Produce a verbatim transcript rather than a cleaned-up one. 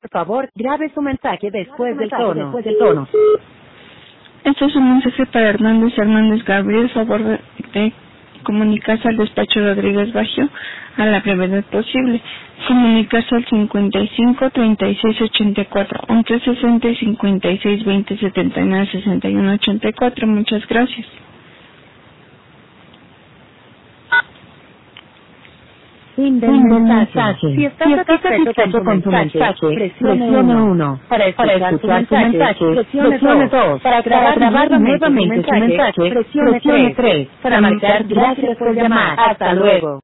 Por favor, grabe su mensaje después del tono. Después del tono. Este es un mensaje para Hernández Hernández Gabriel, favor de, de comunicarse al despacho Rodríguez Baggio a la brevedad posible. Comunicarse al cincuenta y cinco, treinta y seis, ochenta y cuatro, once, sesenta y cincuenta y seis, veinte, setenta y nueve, sesenta y uno, ochenta y cuatro. Muchas gracias. Fin del mensaje. Si estás satisfecho con tu mensaje, presione uno. Para escuchar tu mensaje, presione dos. Para grabar nuevamente tu mensaje, presione tres. Para marcar gracias por llamar. Hasta luego.